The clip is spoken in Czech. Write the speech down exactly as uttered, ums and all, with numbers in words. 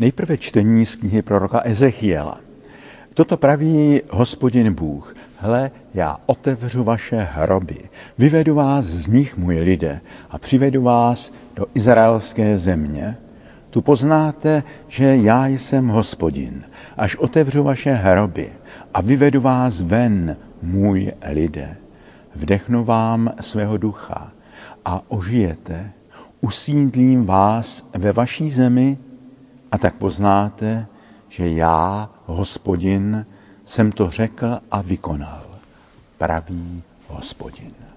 Nejprve čtení z knihy proroka Ezechiela. Toto praví Hospodin Bůh. Hle, já otevřu vaše hroby, vyvedu vás z nich, můj lidé, a přivedu vás do izraelské země. Tu poznáte, že já jsem Hospodin, až otevřu vaše hroby a vyvedu vás ven, můj lidé. Vdechnu vám svého ducha a ožijete, usídlím vás ve vaší zemi a tak poznáte, že já, Hospodin, jsem to řekl a vykonal, praví Hospodin.